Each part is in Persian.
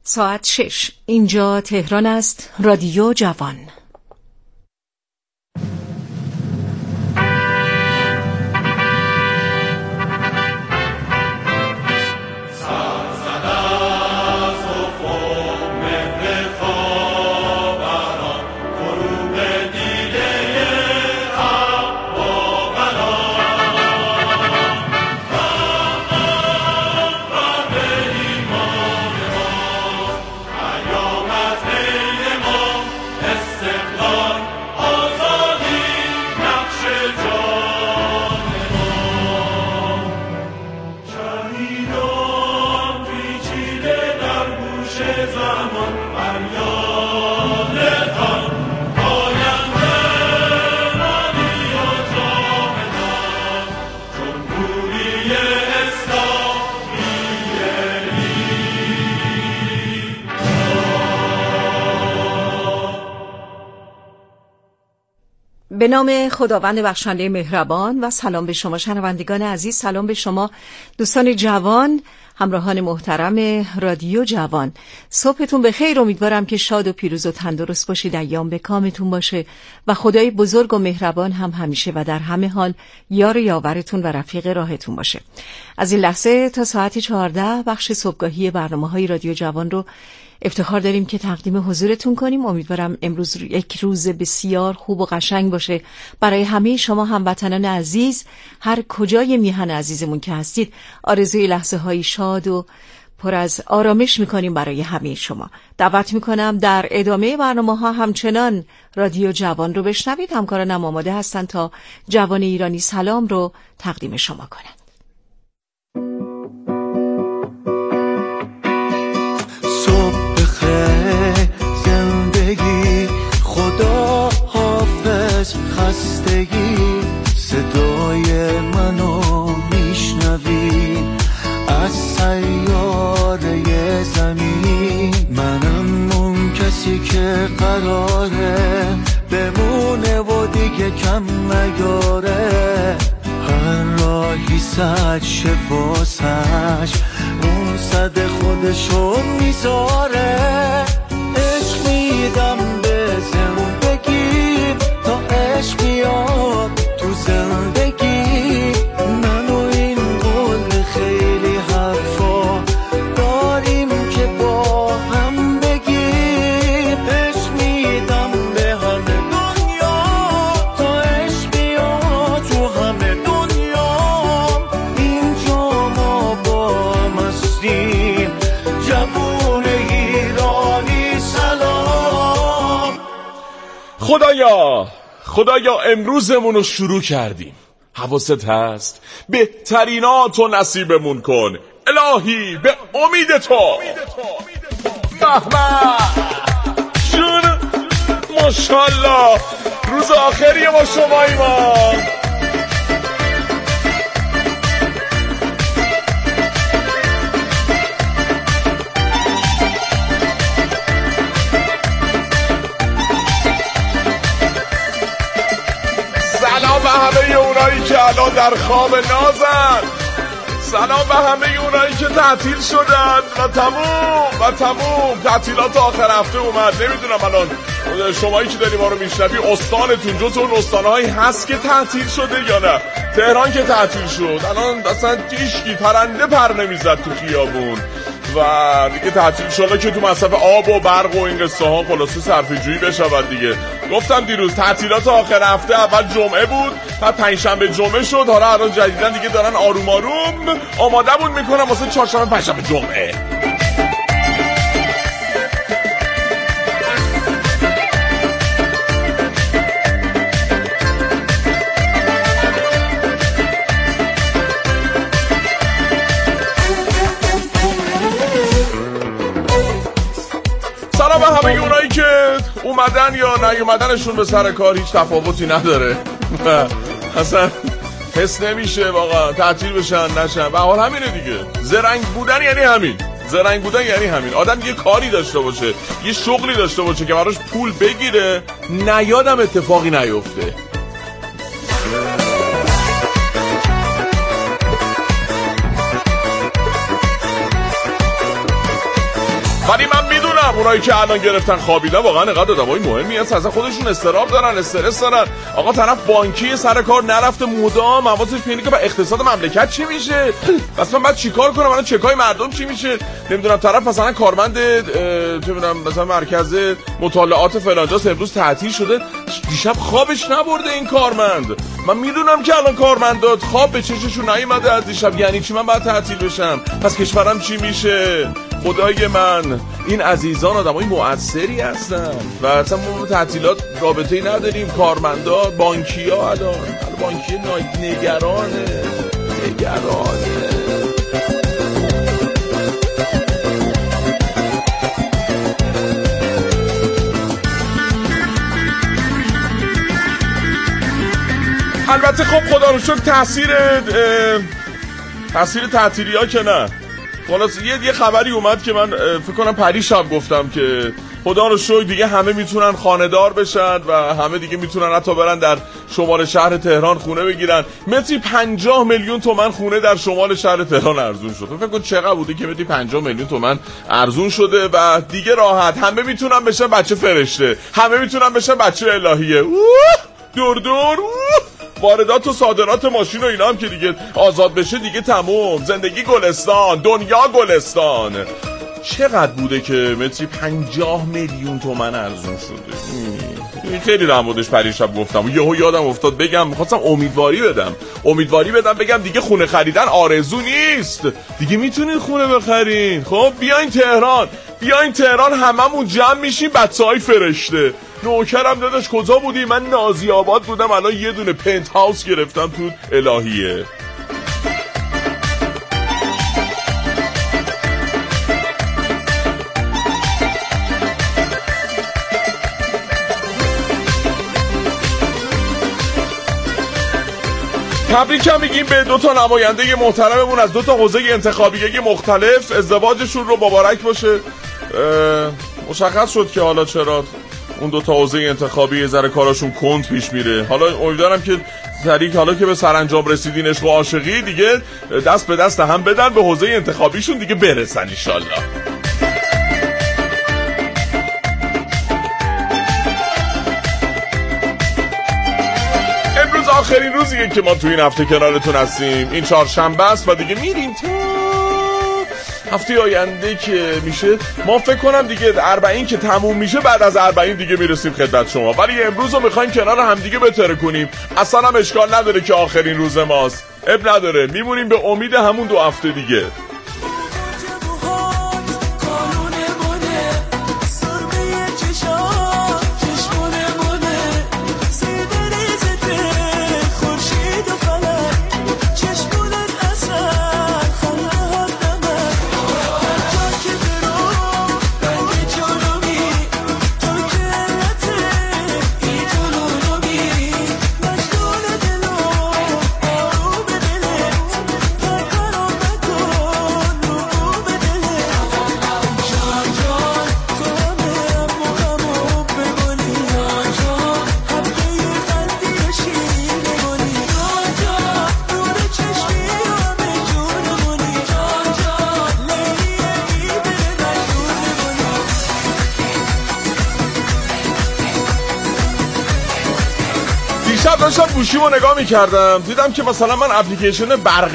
ساعت 6. اینجا تهران است. رادیو جوان. به نام خداوند بخشنده مهربان و سلام به شما شنوندگان عزیز، سلام به شما دوستان جوان، همراهان محترم رادیو جوان. صبحتون بخیر، امیدوارم که شاد و پیروز و تندرست باشید، ایام به کامتون باشه و خدای بزرگ و مهربان هم همیشه و در همه حال یار یاورتون و رفیق راهتون باشه. از این لحظه تا ساعت 14 بخش صبحگاهی برنامه‌های رادیو جوان رو افتخار داریم که تقدیم حضورتون کنیم. امیدوارم امروز یک روز بسیار خوب و قشنگ باشه برای همه شما هموطنان عزیز، هر کجای میهن عزیزمون که هستید. آرزوی لحظه های شاد و پر از آرامش میکنیم برای همه شما. دعوت میکنم در ادامه برنامه ها همچنان رادیو جوان رو بشنوید. همکارانم آماده هستن تا جوان ایرانی سلام رو تقدیم شما کنند. زندگی خدا حافظ، خستگی صدای منو میشنوی از سیاره زمین. منم اون کسی که قراره بمونه و دیگه کم نیاره. هر راهی صد شفاسش اون صد خودشو میذاره. عشق میدم به زندگی تا عشق بیاد تو زندگی. من و این قول خیلی حرفا داریم که با هم بگیم. عشق میدم به همه دنیا تا عشق بیاد تو همه دنیا. اینجا ما با هم هستیم، جوون ایرانی سلام. خدایا امروزمون رو شروع کردیم، حواست هست؟ بهتریناتو نصیبمون کن الهی، به امید تو. جون ماشاءالله، روز آخری ما شمایی ما. سلام به همه اونایی که الان در خواب نازن. سلام به همه اونایی که تعطیل شدن و تموم تعطیلات آخر هفته اومد. نمیدونم الان شمایی که داری ما رو میشنوی استانتون جز اون استانهایی هست که تعطیل شده یا نه؟ تهران که تعطیل شد، الان اصلا هیچکی پرنده پر نمیزد تو خیابون و دیگه تعطیل شده که تو مصرف آب و برق و این قصه ها خلاصه صرفه‌جویی بشود دیگه. گفتم دیروز تعطیلات آخر هفته اول جمعه بود، بعد پنجشنبه جمعه شد، حالا الان جدیدن دیگه دارن آروم آمادهمون میکنن واسه چهارشنبه پنجشنبه جمعه. سلام به همه اونایی که اومدن یا نیومدنشون به سر کار هیچ تفاوتی نداره. اصلا حس نمیشه واقعا تعطیل بشن نشن، به حال همینه دیگه. زرنگ بودن یعنی همین. آدم یه کاری داشته باشه، یه شغلی داشته باشه که براش پول بگیره، نیادم اتفاقی نیفته. ولی من میدونم اونایی که الان گرفتن خوابیدن واقعا اینقدر آدمای مهمی هستن، اصلا خودشون استراب دارن، استرس دارن. آقا طرف بانکی سر کار نرفته، مدام حواسش به اینه که با اقتصاد مملکت چی میشه، پس من بعد چیکار کنم، الان چکای مردم چی میشه، نمیدونم. طرف مثلا کارمند چه میدونم مثلا مرکز مطالعات فلانجاست امروز تعطیل شده، دیشب خوابش نبرده این کارمند. من میدونم که الان کارمندات خواب به چششون نیومده از دیشب، یعنی چی من باید تعطیل بشم؟ پس کشورم چی میشه؟ خدای من، این عزیزان آدمای مؤثری هستن و اصلا ما تعطیلات رابطه‌ای نداریم. کارمندا، بانکی‌ها الان بانکی نگرانه. البته خب خدا رو شکر تاثیر تعطیلی‌ها که نه. خلاص یه خبری اومد که من فکر کنم پریشب گفتم که خدا رو شکر دیگه همه میتونن خانه‌دار بشن و همه دیگه میتونن حتی برن در شمال شهر تهران خونه بگیرن. متری 50 میلیون تومان خونه در شمال شهر تهران ارزون شد. فکر کن چقدر بوده که متری 50 میلیون تومان ارزون شده و دیگه راحت همه میتونن بشن بچه فرشته، همه میتونن بشن بچه الهیه. دور واردات و صادرات ماشین و اینا هم که دیگه آزاد بشه دیگه تموم، زندگی گلستان، دنیا گلستان. چقدر بوده که متری 50 میلیون تومان ارزون شده؟ خیلی در موردش پریشب گفتم و یهو یادم افتاد بگم، می‌خواستم امیدواری بدم بگم دیگه خونه خریدن آرزو نیست، دیگه میتونین خونه بخرین. خب بیاین تهران هممون جمع میشیم بچه‌های فرشته. نوکرم داداش کجا بودی؟ من نازی آباد بودم، الان یه دونه پنت هاوس گرفتم تو الهیه. تبریک هم میگیم به 2 نماینده محترممون از 2 حوزه انتخابی مختلف، ازدواجشون رو مبارک باشه. مشخص شد که حالا چرا اون 2 حوزه انتخابی ذره کاراشون کند پیش میره. حالا امیدوارم که طریق حالا که به سرانجام رسیدین عشق و عاشقی دیگه دست به دست هم بدن، به حوزه انتخابیشون دیگه برسن ان شاء الله. امروز آخرین روزیه که ما تو این هفته کنارتون هستیم. این چهارشنبه است و دیگه میریم تا هفته آینده که میشه. ما فکر کنم دیگه 40 که تموم میشه، بعد از 40 دیگه میرسیم خدمت شما. ولی امروز رو میخوایم کنار هم دیگه بتره کنیم. اصلا هم اشکال نداره که آخرین روز ماست، اب نداره، میمونیم به امید همون 2 هفته دیگه. داشتم گوشیمو نگاه میکردم، دیدم که مثلا من اپلیکیشن برق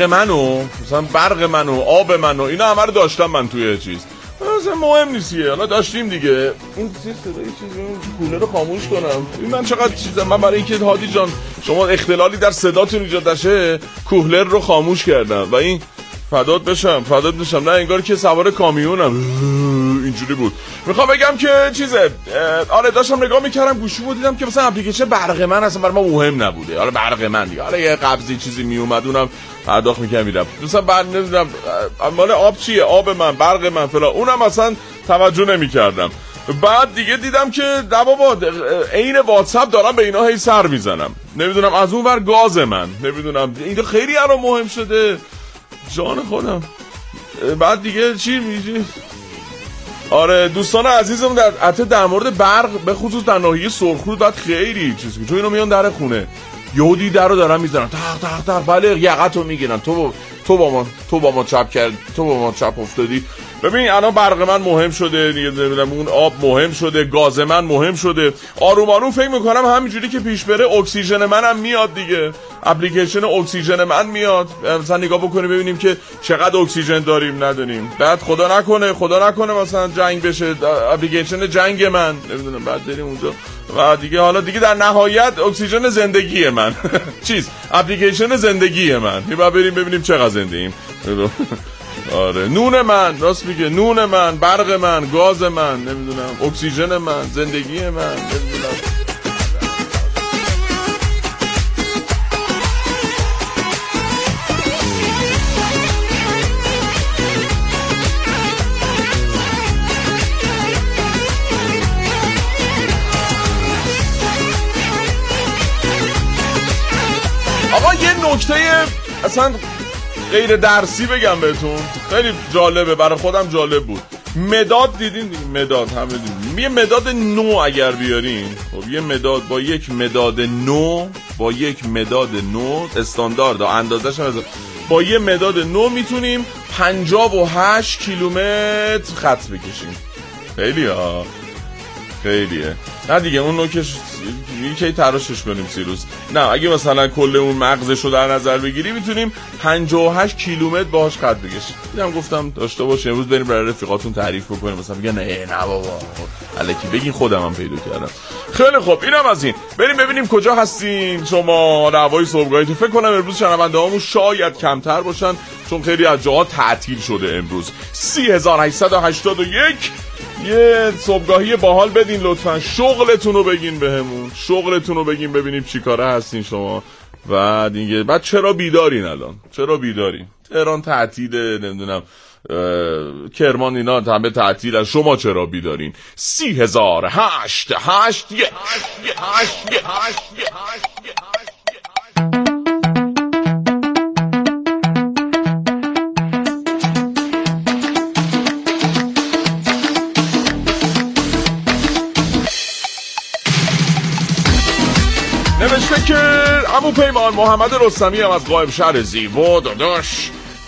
منو آب منو اینا همه رو داشتم من توی چیز. مثلا مهم نیستیه، حالا داشتیم دیگه. این صدای چیزی کولر رو خاموش کنم. من چقدر چیزم، من برای اینکه هادی جان شما اختلالی در صداتون ایجاد نشه کولر رو خاموش کردم و این فدات بشم نه انگار که سوار کامیونم اینجوری بود. میخوام بگم که چیزه، آره داشتم نگاه میکردم گوشیمو، دیدم که مثلا اپلیکیشن برق من اصلا برای ما مهم نبوده. آره برق من دیگه، آره یه قبضی چیزی میومد اونم پرداخت میکردم میرم. مثلا بعد نمیدونم مال آب چیه، آب من، برق من فلان، اونم اصلا توجه نمیکردم. بعد دیگه دیدم که بابا عین واتساپ دارم به اینا هی سر میزنم، نمیدونم از اون ور گاز من، نمیدونم اینا خیلی الان مهم شده جان خودم. بعد دیگه چی میگی؟ آره دوستان عزیزم در مورد برق به خصوص در ناحیه سرخرود بعد خیلی چیزی، چون اینو میان در خونه یهودی درو دارن میذارن تق تق تق، بله یقتو میگیرن، تو با ما چپ کرد، تو با ما چپ افتادی. ببین الان برق من مهم شده دیگه، نمیدونم اون آب مهم شده، گاز من مهم شده. آروم آروم فکر میکنم همینجوری که پیش بره اکسیژن منم میاد دیگه، اپلیکیشن اکسیژن من میاد. مثلا نگاه بکنیم ببینیم که چقدر اکسیژن داریم نداریم. بعد خدا نکنه مثلا جنگ بشه، اپلیکیشن جنگ من نمیدونم، بعد بریم اونجا و دیگه حالا دیگه در نهایت اکسیژن زندگی من اپلیکیشن زندگی من، بعد بریم ببینیم چقدر زنده ایم. آره نون من، راست میگه، نون من، برق من، گاز من، نمیدونم اکسیژن من، زندگی من، نمیدونم. آقا یه نکته اصلا غیر درسی بگم بهتون، خیلی جالبه، برای خودم جالب بود. مداد دیدین؟ مداد همه دیدین. یه مداد نو اگر بیارین، خب یه مداد با یک مداد نو استاندارد اندازش هم با یه مداد نو میتونیم 58 کیلومتر خط بکشیم. خیلیه. نه دیگه اون نوکش یکی تراشش کنیم سیروس. نه اگه مثلا کل اون مغزش رو در نظر بگیری میتونیم 58 کیلومتر باهاش خط بکشیم. دیدم گفتم داشته باشه امروز بریم برای رفیقاتون تعریف بکنیم، مثلا میگن نه بابا الکی بگین، خودم هم پیدا کردم. خیلی خوب اینم از این. بریم ببینیم کجا هستین شما. هوای صبحگاهیتون فکر کنم امروز شنونده‌هامون شاید کمتر باشن چون خیلی از جاها تعطیل شده امروز. 3881 یه صبحگاهی باحال بدین لطفا. شغلتون رو بگین بهمون، شغلتون رو بگین ببینیم چی کاره هستین شما. و دیگه بعد چرا بیدارین الان؟ چرا بیدارین؟ تهران تعطیله، نمیدونم کرمان اینا همه تعطیل، شما چرا بیدارین؟ 3008 نوشته که عمو پیمان محمد رستمی هم از قائم شهر زیبا داداش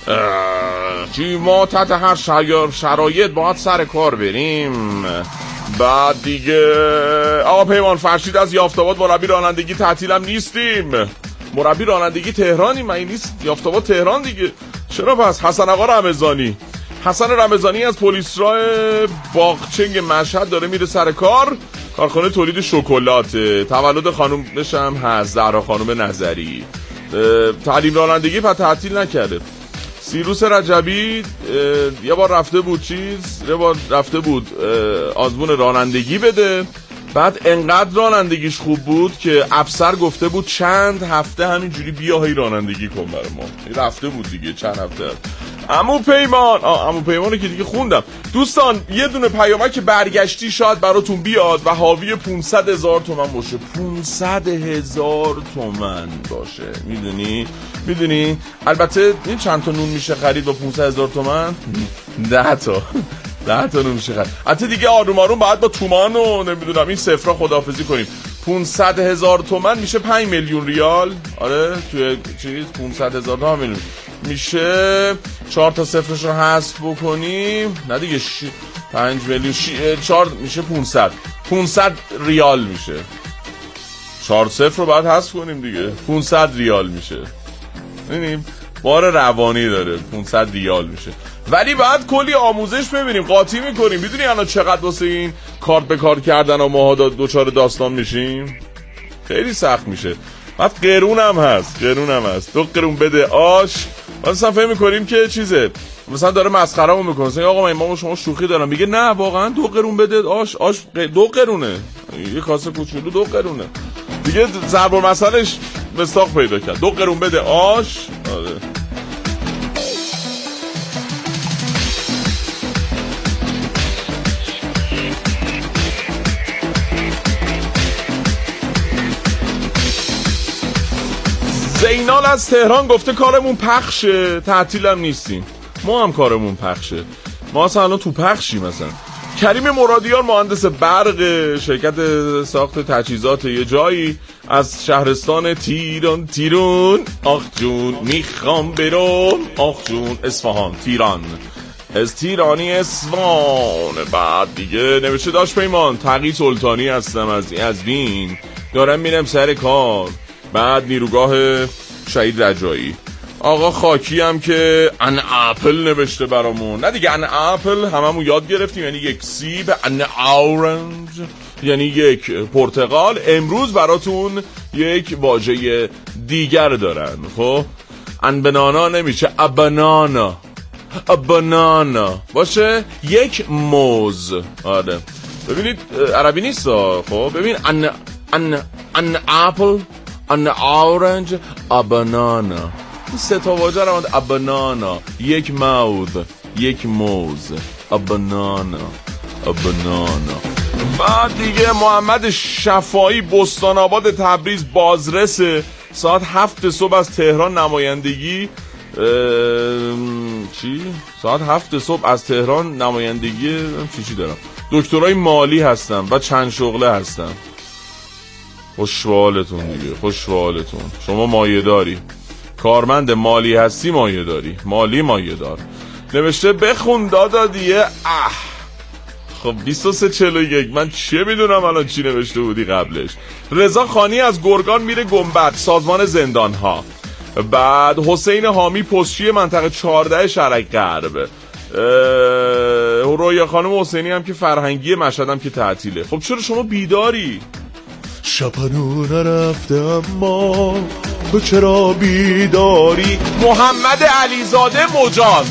ما تحت هر شرایط باید سر کار بریم. بعد دیگه آقا پیمان فرشید از یافت‌آباد مربی رانندگی تعطیلم نیستیم، مربی رانندگی تهرانی من نیست، یافت‌آباد تهران دیگه. چرا پس؟ حسن آقا رمضانی، حسن رمضانی از پلیس راه باغچنگ مشهد داره میره سر کار، کارخانه تولید شکلات. تولد خانومش هم هست، زهرا خانم نظری. تعلیم رانندگی پس تعطیل نکرده. سیروس رجبی یه بار رفته بود آزمون رانندگی بده، بعد انقدر رانندگیش خوب بود که افسر گفته بود چند هفته همینجوری بیاهی رانندگی کن برای ما. رفته بود دیگه چند هفته. عمو پیمان که دیگه خوندم. دوستان یه دونه پیامک برگشتی شاید براتون بیاد و حاوی 500,000 تومان باشه. 500,000 تومان باشه. میدونی البته این چند تا نون میشه خرید با 500,000 تومان؟ 10 تا نون میشه خرید. البته دیگه آروم آروم باید با تومان و نمیدونم این صفرا خداحافظی کنیم. 500,000 تومان میشه 5 میلیون ریال. آره توی چیز 500,000 تومان میشه 4 تا صفرش رو حذف بکنیم، نه دیگه 5 میلیون 4 میشه 500 ریال میشه. 4 صفر رو باید حذف کنیم دیگه، 500 ریال میشه. ببینیم بار روانی داره، 500 ریال میشه. ولی بعد کلی آموزش ببینیم، قاطی میکنیم. میدونی الان چقدر واسه این کارت به کار کردن و ماها دوچار داستان میشیم؟ خیلی سخت میشه. بعد قرون هم هست 2 قرون بده آش. مثلا فهم میکنیم که چیزه، مثلا داره مسخره‌مون میکنه، مثلا آقا من با شما شوخی دارم، میگه نه واقعا 2 قرون بده آش 2 قرونه، یه کاسه کوچولو 2 قرونه دیگه. ضرب المثلش مستاق پیدا کرد. 2 قرون بده آش. آره زینال از تهران گفته کارمون پخشه، تعطیلم نیستیم. ما هم کارمون پخشه، ما اصلا الان تو پخشیم. مثلا کریم مرادیار مهندس برق شرکت ساخت تجهیزات یه جایی از شهرستان تیرون آخ جون میخوام برم، آخ جون اصفهان تیران از تیرانی اصفهان. بعد دیگه نوشته داشت پیمان تقی سلطانی هستم از وین، دارم میرم سر کار. بعد نیروگاه شهید رجایی. آقا خاکی هم که ان اپل نوشته برامون. نه دیگه ان اپل هممون یاد گرفتیم، یعنی یک سیب. ان اورنج یعنی یک پرتقال. امروز براتون یک واژه دیگر دارن. خب ان بنانا نمیشه، ابنانا. ابنانا باشه یک موز. آره ببینید عربی نیست. خب ببین ان اپل، ان اورنج، ابنانا. سه تا واژه رو ابنانا، یک موز، یک موز، ابنانا، ابنانا. بعد دیگه محمد شفاعی بستان آباد تبریز بازرس، ساعت 7 صبح از تهران نمایندگی. چی؟ ساعت 7 صبح از تهران نمایندگی چی دارم. دکترای مالی هستم و چند شغله هستم. خوشوالتون دیگه، خوشوالتون. شما مایه داری، کارمند مالی هستی، مایه داری، مالی مایه دار. نوشته بخون دادا دیگه. خب 23:41 من چه میدونم الان چی نوشته بودی قبلش. رضا خانی از گرگان میره گنبد، سازمان زندان ها. بعد حسین حامی پستچی منطقه 14 شرق غرب. رویا خانم حسینی هم که فرهنگی مشهد هم که تعطیله. خب چرا شما بیداری؟ شپنو نرفته اما تو چرا بیداری؟ محمد علیزاده مجاز.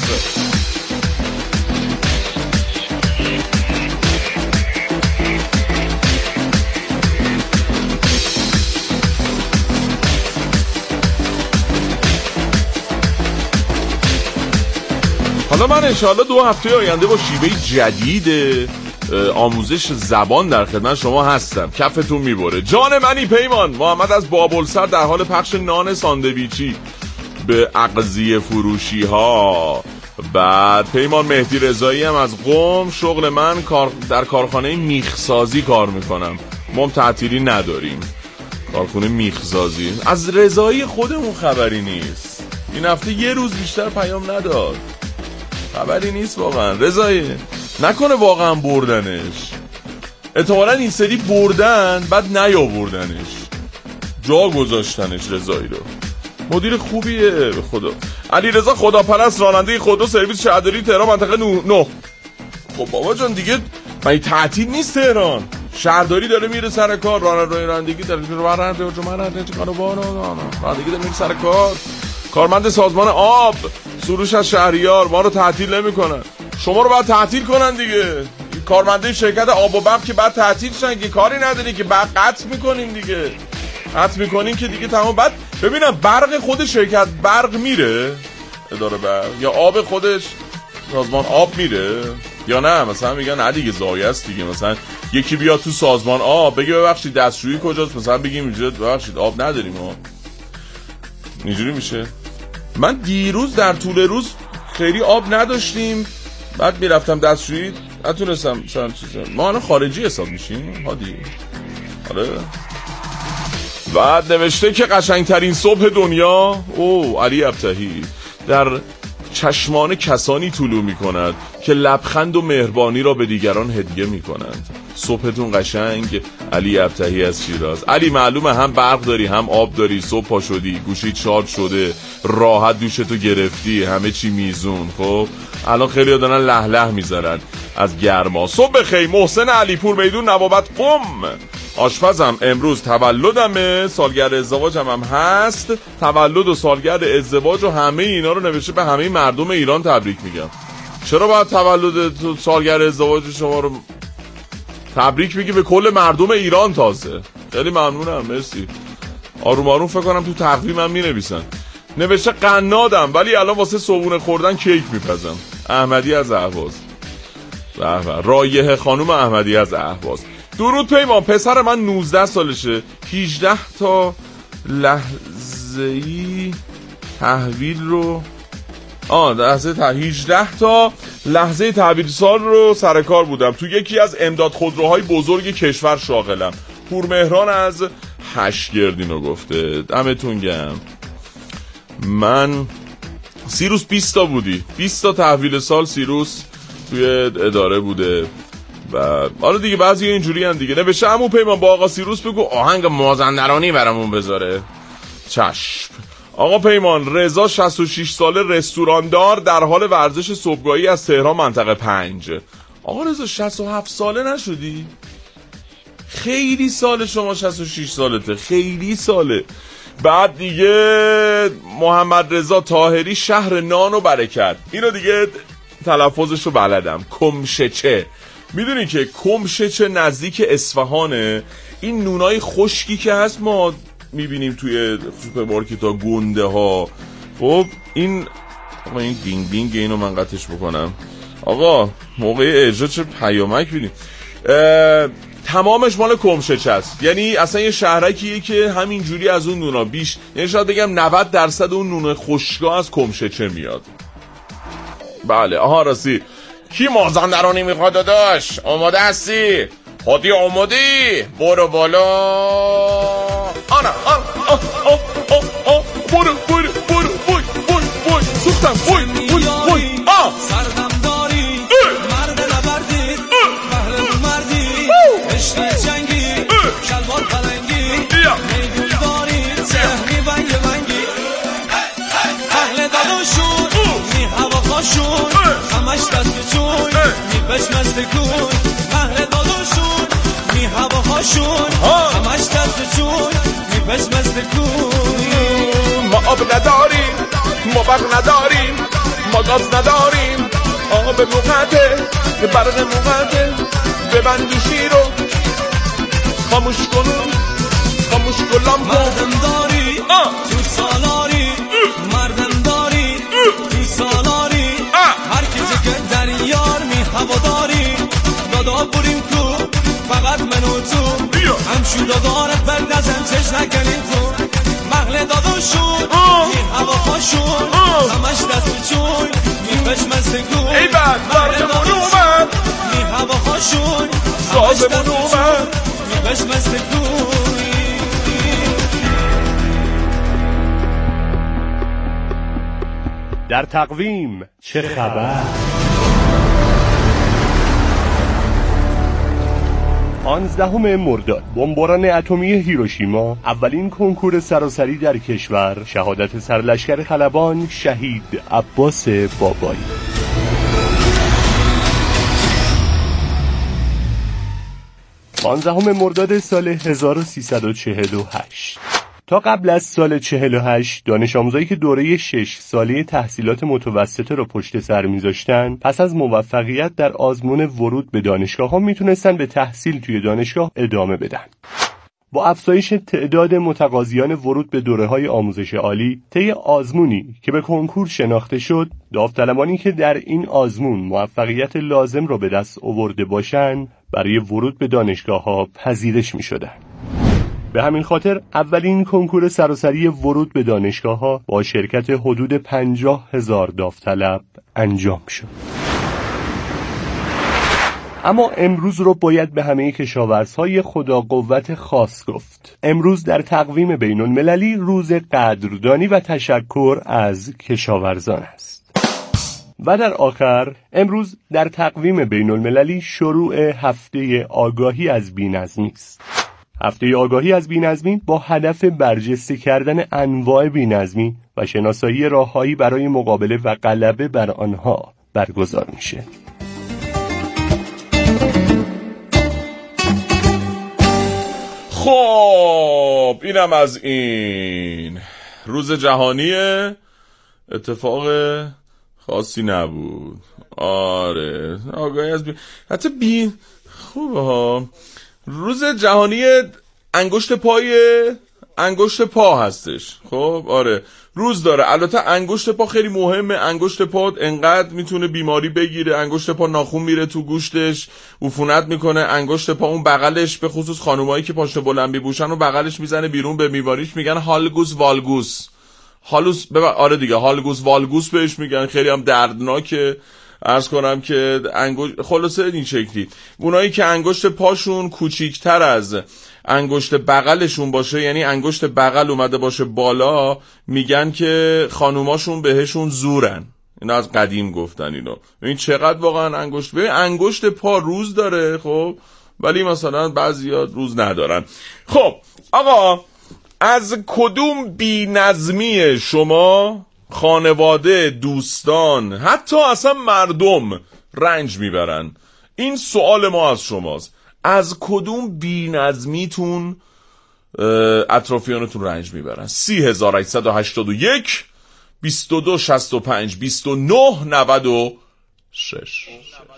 حالا من انشاءالله 2 هفته آینده با شیوه جدید آموزش زبان در خدمت شما هستم. کفتون میبره. جان منی پیمان. محمد از بابلسر در حال پخش نان ساندویچی به اغذیه فروشی ها. بعد پیمان مهدی رضایی هم از قم. شغل من در کارخانه میخسازی کار میکنم. ما تعطیلی نداریم. کارخانه میخسازی. از رضایی خودمون خبری نیست. این هفته یه روز بیشتر پیام نداد. خبری نیست واقعا. رضایی نکنه واقعا بردنش. احتمالاً این سری بردن بعد نیاوردنش، جا گذاشتنش رضایی رو. مدیر خوبیه به خدا. علی رضا خداپرست راننده خودرو سرویس شهرداری تهران منطقه 9. خب بابا جان دیگه من تعطیل نیست تهران. شهرداری داره میره سر کار، رانندگی داره میره سر کار. کارمند سازمان آب سروش از شهریار ما رو تعطیل نمیکنن. شما رو باید تعطیل کنن دیگه. کارمنده شرکت آب و برق که بعد تعطیل شن که کاری نداری که بعد قطع میکنیم دیگه. قطع میکنیم که دیگه تمام. بعد ببینم برق خود شرکت برق میره اداره برق یا آب خودش سازمان آب میره یا نه. مثلا میگن نه دیگه ضایع است دیگه. مثلا یکی بیاد تو سازمان آب بگه ببخشید دستشویی کجاست، مثلا بگیم اینجا ببخشید آب نداریم ما. اینجوری میشه. من دیروز در طول روز خیلی آب نداشتیم، بعد میرفتم دستشویی نتونستم. ما الان خارجی حساب میشیم هادی. آره. بعد نوشته که قشنگترین صبح دنیا علی ابتهی در چشمان کسانی طلوع میکند که لبخند و مهربانی را به دیگران هدیه میکنند. صبحتون قشنگ. علی ابتهی از شیراز. علی معلومه هم برق داری هم آب داری، صبح پا شدی، گوشی شارژ شده، راحت دوشتو گرفتی، همه چی میزون. خب الان خیلی دارن له له میذارن از گرما. صبح بخیر. محسن علیپور میدون نوابت قم. آشپزم. امروز تولدمه، سالگرد ازدواجم هم هست. تولد و سالگرد ازدواج و همه اینا رو نوشته به همه مردم ایران تبریک میگم. چرا باید تولد سالگرد ازدواج شما رو تبریک میگی به کل مردم ایران؟ تازه خیلی ممنونم، مرسی. آروم آروم فکر کنم تو تقویمم مینویسن. نوشته قنادم ولی الان واسه صبحونه خوردن کیک میپزم. احمدی از اهواز. رایحه خانم احمدی از اهواز. درود پیمان. پسر من 19 سالشه. 18 تا لحظه‌ای تحویل رو 18 تا لحظه تحویل سال رو سر کار بودم. تو یکی از امداد خودروهای بزرگ کشور شاغلم. پورمهران از هشگردینو گفته. دمتون گرم. من سیروس 20 تا بودی، 20 تا تحویل سال سیروس توی اداره بوده و حالا دیگه بعضی اینجوری هم دیگه نوشته عمو پیمان با آقا سیروس بگو آهنگ مازندرانی برامون بذاره. چشم. آقا پیمان، رضا 66 ساله رستوراندار در حال ورزش صبحگاهی از تهران منطقه 5. آقا رضا 67 ساله نشدی؟ خیلی ساله، شما 66 سالته، خیلی ساله. بعد دیگه محمد رضا طاهری شهر نان و برکت، اینو دیگه تلفظشو بلدم، کمشچه. میدونی که کمشچه نزدیک اصفهانه. این نونای خشکی که هست ما میبینیم توی سوپرمارکت ها، گنده ها. خب این بینگ بینگ اینو من قطعش بکنم. آقا موقع اجرا چه پیامک بینیم. تمامش مال کمشچه است. یعنی اصلا یه شهرکیه که همین جوری از اون نونا بیش، یعنی شاید بگم 90% اون نون خشکا از کمشچه میاد. بله. آها راستی کی مازندرانی میخواد داداش؟ آماده هستی؟ خودی آمادی؟ برو بالا. آنا برو سوختم بوی سردم داری مرد نبردی بهر مردی عشق جنگی شلوار پلنگی میدون داری ذهنی ونگی اهل داداشون می هوا خاشون همش دست چون می بشمست کون اهل داداشون می هوا خاشون همش دست چون می بشمست کون. ما آب نداریم، ما برق نداریم، ما گاز نداریم، آب موقته برق موقته. ببند گوشی رو خاموش کنون، خاموش کلام کن. مردم داری تو سالاری، مردم داری تو سالاری، هر کسی که در یار می هوا داری. دادا بریم تو فقط من و تو، همشون دادارت بردازم چش نکنیم تو. محل داداشون می هوا خاشون همش دست چون می بشمست کون. ای بد بردمون اومد می هوا خاشون همش دست چون می بشمست کون. در تقویم چه خبر؟ 15 مرداد بمباران اتمی هیروشیما، اولین کنکور سراسری در کشور، شهادت سرلشکر خلبان شهید عباس بابایی. مرداد سال 1348. تا قبل از سال 48 دانش آموزایی که دوره 6 ساله تحصیلات متوسطه را پشت سر می‌ذاشتن، پس از موفقیت در آزمون ورود به دانشگاه‌ها میتونستن به تحصیل توی دانشگاه ادامه بدن. با افزایش تعداد متقاضیان ورود به دوره‌های آموزش عالی، طی آزمونی که به کنکور شناخته شد، داوطلبانی که در این آزمون موفقیت لازم را به دست آورده باشند، برای ورود به دانشگاه‌ها پذیرش می‌شدند. به همین خاطر اولین کنکور سراسری ورود به دانشگاه‌ها با شرکت حدود 50,000 داوطلب انجام شد. اما امروز رو باید به همه کشاورزهای خدا قوت خاص گفت. امروز در تقویم بین‌المللی روز قدردانی و تشکر از کشاورزان است. و در آخر امروز در تقویم بین‌المللی شروع هفته آگاهی از بی‌نظمی است. هفته آگاهی از بی‌نظمی با هدف برجسته کردن انواع بی‌نظمی و شناسایی راه‌هایی برای مقابله و غلبه بر آنها برگزار میشه. خب اینم از این. روز جهانیه، اتفاق خاصی نبود. آره آگاهی از حتی خوبه ها. روز جهانی انگشت پا هستش. خب آره روز داره. البته انگشت پا خیلی مهمه. انگشت پا انقدر میتونه بیماری بگیره. انگشت پا ناخون میره تو گوشتش، عفونت میکنه. انگشت پا اون بغلش، به خصوص خانومایی که پاشنه بلند میپوشن، و بغلش میزنه بیرون، به بیماریش میگن هالگوس والگوس. آره دیگه هالگوس والگوس بهش میگن. خیلی هم دردناکه. عرض کنم که خلاصه این شکلی اونایی که انگشت پاشون کوچیکتر از انگشت بغلشون باشه، یعنی انگشت بغل اومده باشه بالا، میگن که خانوماشون بهشون زورن. اینا از قدیم گفتن اینو. این چقدر واقعا انگشت پا روز داره خب، ولی مثلا بعضیا روز ندارن. خب آقا، از کدوم بی‌نظمی شما، خانواده، دوستان، حتی اصلا مردم رنج میبرن؟ این سوال ما از شماست. از کدوم بی‌نظمیتون اطرافیانتون رنج میبرن؟ 3881 22 65 29 96.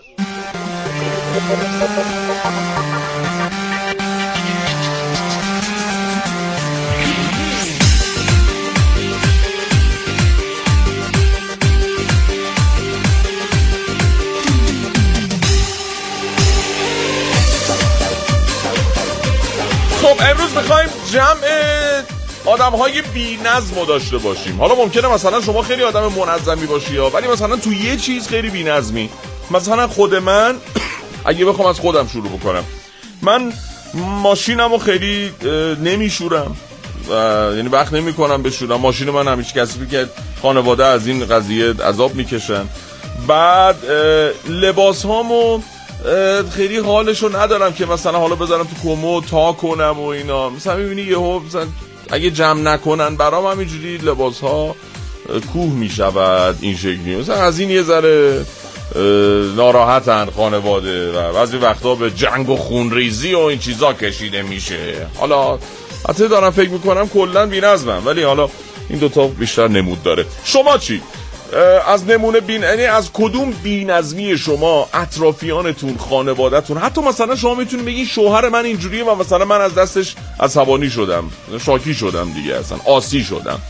خب امروز میخوایم جمع آدم‌های بی‌نظم داشته باشیم. حالا ممکنه مثلا شما خیلی آدم منظمی باشی ولی مثلا تو یه چیز خیلی بی‌نظمی. مثلا خود من اگه بخوام از خودم شروع بکنم، من ماشینمو خیلی نمیشورم، یعنی وقت نمی‌کنم بشورم. ماشین من همیشه کسی که خانواده از این قضیه عذاب میکشن. بعد لباس‌هامو خیلی حالشو ندارم که مثلا حالا بذارم تو کمد تا کنم و اینا. مثلا میبینی یهو مثلا اگه جمع نکنن برام همینجوری لباس ها کوه میشود این شکلی. مثلا از این یه ذره ناراحتن خانواده و بعضی وقتا به جنگ و خونریزی و این چیزا کشیده میشه. حالا حتی دارم فکر میکنم کلن بی‌نظمم، ولی حالا این دوتا بیشتر نمود داره. شما چی؟ از نمونه یعنی از کدوم بی‌نظمی شما اطرافیانتون، خانواده‌تون، حتی مثلا شما میتونید بگین شوهر من اینجوریه و مثلا من از دستش عصبانی شدم، شاکی شدم دیگه، اصلا آسی شدم.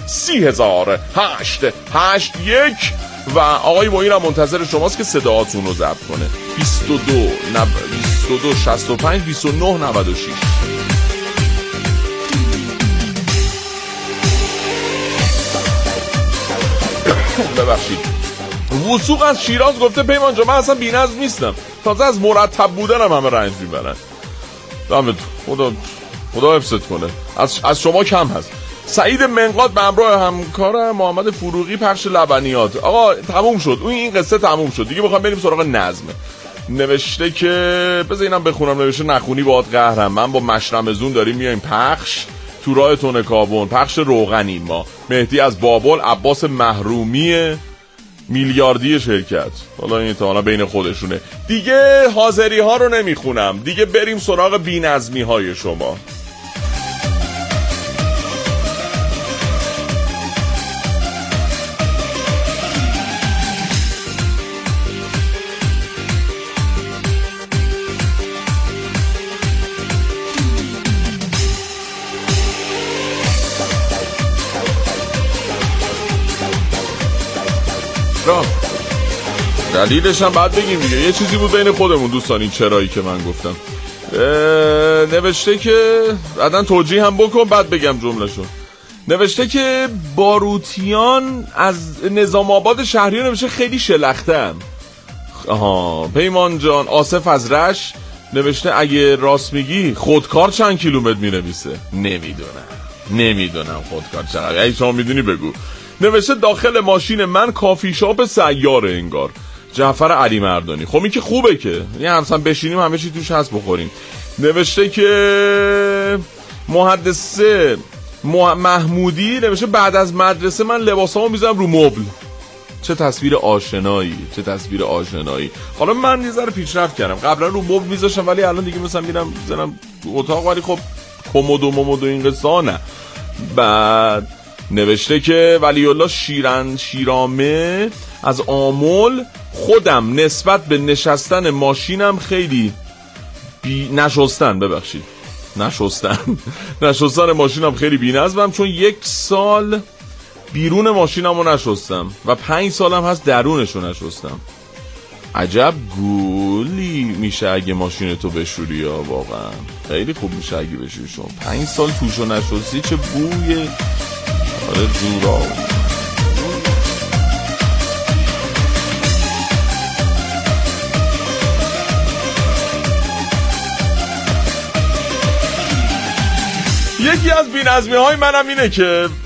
3881 و آقای معین هم منتظر شماست که صداهاتون رو ضبط کنه. 22 65 29 96. ببخشید. وثوق از شیراز گفته پیمان جان من اصلا بی‌نظم نیستم، تازه از مرتب بودنم همه رنج میبرن. دمت خدا حفظت کنه. از شما کم هست. سعید منقاد به همراه همکارم محمد فروغی پخش لبنیات. آقا تموم شد، این قصه تموم شد دیگه، بخوام بریم سراغ نظم. نوشته که بذار اینم بخونم. نوشته نخونی باهات قهرم، من با مشرمزون داریم میایم پخش تو راه تونه کابون، پخش روغنی ما. مهدی از بابل، عباس محرومی میلیاردی شرکت. حالا این تا حالا بین خودشونه دیگه. حاضری ها رو نمیخونم دیگه، بریم سراغ بی‌نظمی های شما. دلیلش هم بعد بگیم دیگه، یه چیزی بود بین خودمون دوستان این چرایی که من گفتم. نوشته که بعدن توجیه هم بکن بعد بگم جمله‌شو. نوشته که باروتیان از نظام آباد شهری نوشته خیلی شلختم. پیمان جان. آصف از رش نوشته اگه راست میگی خودکار چند کیلومتر می‌نویسه؟ نمیدونم خودکار چقدر، اگه شما میدونی بگو. نوشته داخل ماشین من کافی شاپ سیاره انگار. جعفر علی مردانی. خب این که خوبه که یه همسن بشینیم همه چی توش هست بخوریم. نوشته که محدثه محمودی نوشته بعد از مدرسه من لباسامو میذارم رو مبل. چه تصویر آشنایی. حالا من یه ذره پیشرفت کردم، قبلا رو مبل میذاشتم ولی الان دیگه مثلا میرم میذارم تو اتاق، ولی خب کمد و این قصه نه. بعد نوشته که ولی الله شیرامه از آمل، خودم نسبت به نشستن ماشینم خیلی نشستن ماشینم خیلی بی‌نظمم، چون 1 سال بیرون ماشینمو نشستم و 5 سالم هست درونشو نشستم. عجب گولی میشه اگه ماشین تو بشوری ها، واقعا خیلی خوب میشه اگه بشوری. شما 5 سال توشو نشستی چه بوی یکی از بی‌نظمی‌های منم اینه که